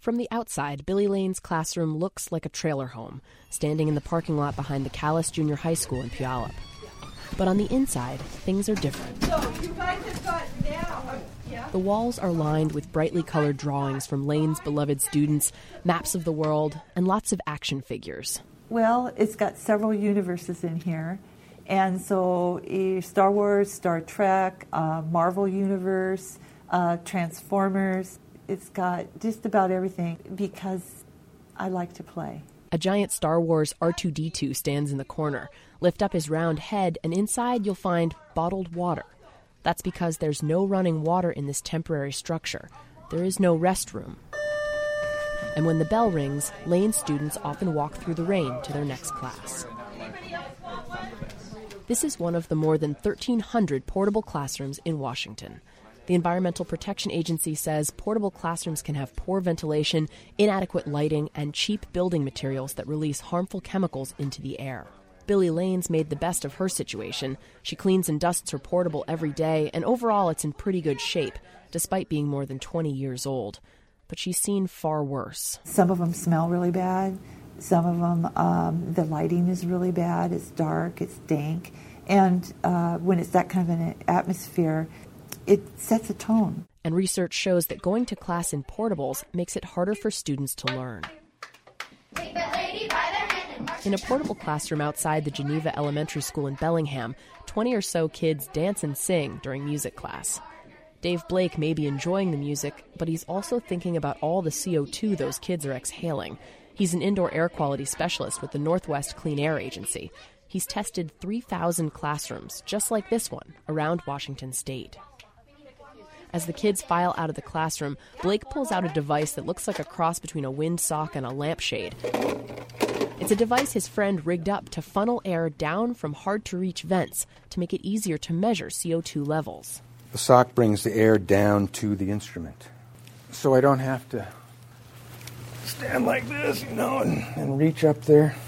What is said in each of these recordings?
From the outside, Billy Lane's classroom looks like a trailer home, standing in the parking lot behind the Calais Junior High School in Puyallup. But on the inside, things are different. So you guys have got now. The walls are lined with brightly colored drawings from Lane's beloved students, maps of the world, and lots of action figures. Well, it's got several universes in here. And so Star Wars, Star Trek, Marvel Universe, Transformers. It's got just about everything because I like to play. A giant Star Wars R2-D2 stands in the corner. Lift up his round head, and inside you'll find bottled water. That's because there's no running water in this temporary structure. There is no restroom. And when the bell rings, Lane students often walk through the rain to their next class. This is one of the more than 1,300 portable classrooms in Washington. The Environmental Protection Agency says portable classrooms can have poor ventilation, inadequate lighting, and cheap building materials that release harmful chemicals into the air. Billy Lane's made the best of her situation. She cleans and dusts her portable every day, and overall it's in pretty good shape, despite being more than 20 years old. But she's seen far worse. Some of them smell really bad. Some of them, the lighting is really bad. It's dark, it's dank. And when it's that kind of an atmosphere, it sets a tone. And research shows that going to class in portables makes it harder for students to learn. In a portable classroom outside the Geneva Elementary School in Bellingham, 20 or so kids dance and sing during music class. Dave Blake may be enjoying the music, but he's also thinking about all the CO2 those kids are exhaling. He's an indoor air quality specialist with the Northwest Clean Air Agency. He's tested 3,000 classrooms, just like this one, around Washington State. As the kids file out of the classroom, Blake pulls out a device that looks like a cross between a windsock and a lampshade. It's a device his friend rigged up to funnel air down from hard-to-reach vents to make it easier to measure CO2 levels. The sock brings the air down to the instrument, so I don't have to stand like this, and reach up there.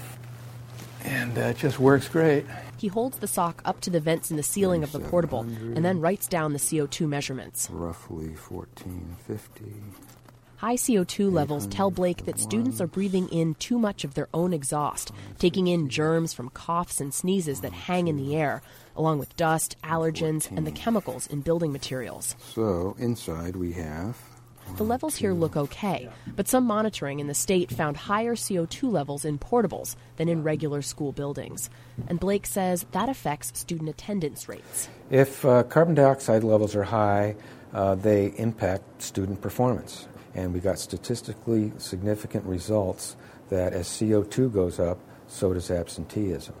And it just works great. He holds the sock up to the vents in the ceiling of the portable and then writes down the CO2 measurements. Roughly 1450. High CO2 levels tell Blake that students are breathing in too much of their own exhaust, taking in germs from coughs and sneezes that hang in the air, along with dust, allergens, and the chemicals in building materials. So inside we have... The levels here look okay, but some monitoring in the state found higher CO2 levels in portables than in regular school buildings. And Blake says that affects student attendance rates. If carbon dioxide levels are high, they impact student performance. And we got statistically significant results that as CO2 goes up, so does absenteeism.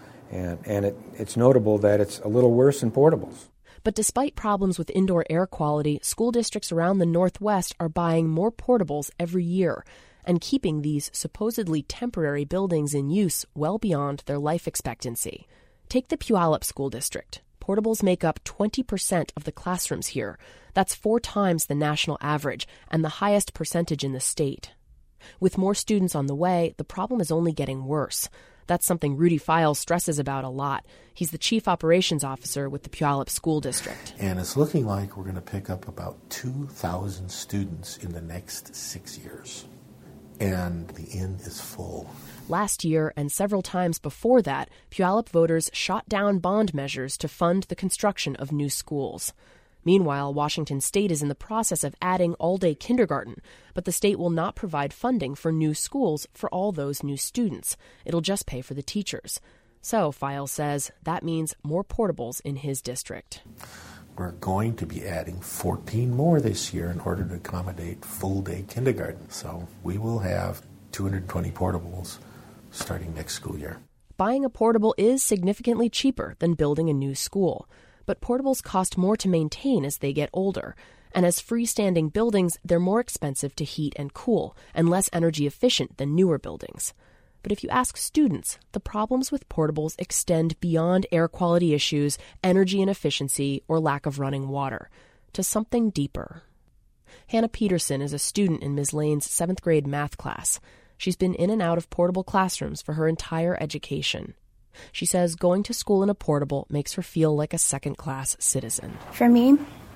And it's notable that it's a little worse in portables. But despite problems with indoor air quality, school districts around the Northwest are buying more portables every year and keeping these supposedly temporary buildings in use well beyond their life expectancy. Take the Puyallup School District. Portables make up 20% of the classrooms here. That's 4 times the national average and the highest percentage in the state. With more students on the way, the problem is only getting worse. That's something Rudy Files stresses about a lot. He's the chief operations officer with the Puyallup School District. And it's looking like we're going to pick up about 2,000 students in the next 6 years. And the inn is full. Last year and several times before that, Puyallup voters shot down bond measures to fund the construction of new schools. Meanwhile, Washington State is in the process of adding all-day kindergarten, but the state will not provide funding for new schools for all those new students. It'll just pay for the teachers. So, Files says, that means more portables in his district. We're going to be adding 14 more this year in order to accommodate full-day kindergarten. So we will have 220 portables starting next school year. Buying a portable is significantly cheaper than building a new school. But portables cost more to maintain as they get older. And as freestanding buildings, they're more expensive to heat and cool and less energy efficient than newer buildings. But if you ask students, the problems with portables extend beyond air quality issues, energy inefficiency, or lack of running water, to something deeper. Hannah Peterson is a student in Ms. Lane's 7th grade math class. She's been in and out of portable classrooms for her entire education. She says going to school in a portable makes her feel like a second-class citizen. For me,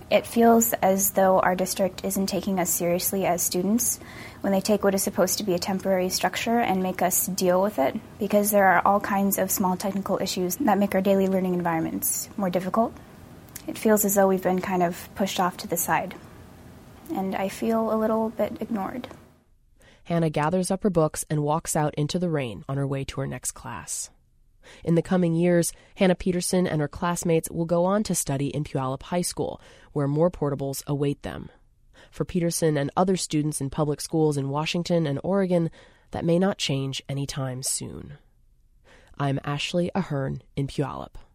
It feels as though our district isn't taking us seriously as students when they take what is supposed to be a temporary structure and make us deal with it, because there are all kinds of small technical issues that make our daily learning environments more difficult. It feels as though we've been kind of pushed off to the side, and I feel a little bit ignored. Hannah gathers up her books and walks out into the rain on her way to her next class. In the coming years, Hannah Peterson and her classmates will go on to study in Puyallup High School, where more portables await them. For Peterson and other students in public schools in Washington and Oregon, that may not change anytime soon. I'm Ashley Ahern in Puyallup.